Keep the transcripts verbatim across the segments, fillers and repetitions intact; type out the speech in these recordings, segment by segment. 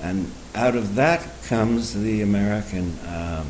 And out of that comes the American um,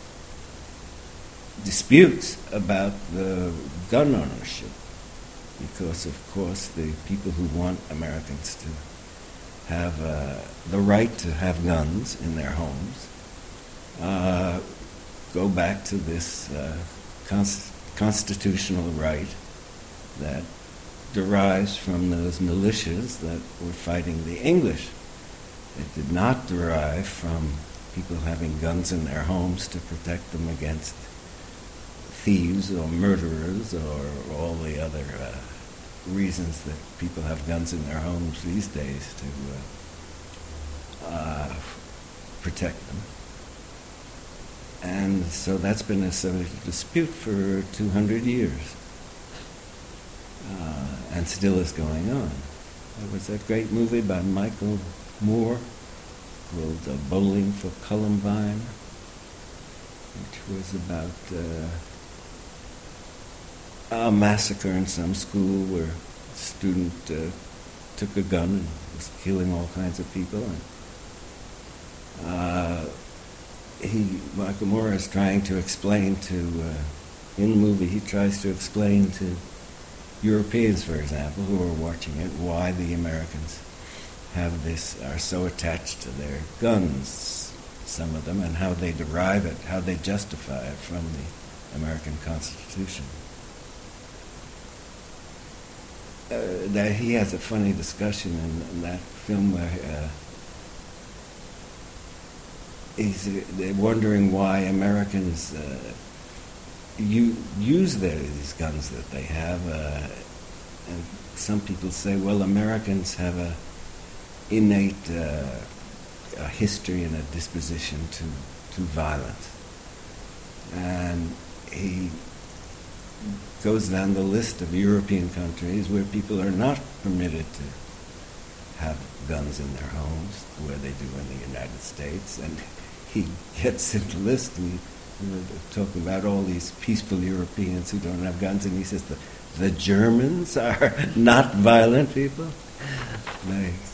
disputes about the gun ownership, because, of course, the people who want Americans to have uh, the right to have guns in their homes uh, go back to this uh, const- constitutional right that derives from those militias that were fighting the English. It did not derive from people having guns in their homes to protect them against thieves or murderers or all the other uh, reasons that people have guns in their homes these days to uh, uh, protect them. And so that's been a subject of dispute for two hundred years, uh, and still is going on. There was that great movie by Michael Moore called uh, Bowling for Columbine, which was about uh, a massacre in some school where a student uh, took a gun and was killing all kinds of people. And uh, he, Michael Moore is trying to explain to, uh, in the movie, he tries to explain to Europeans, for example, who are watching it, why the Americans have this, are so attached to their guns, some of them, and how they derive it, how they justify it from the American Constitution. Uh, that he has a funny discussion in, in that film where uh, he's uh, they're wondering why Americans uh, you, use their, these guns that they have, uh, and some people say, well, Americans have a innate uh, a history and a disposition to, to violence. And he goes down the list of European countries where people are not permitted to have guns in their homes, where they do in the United States. And he gets into the list, and we were talking about all these peaceful Europeans who don't have guns, and he says the, the Germans are not violent people. They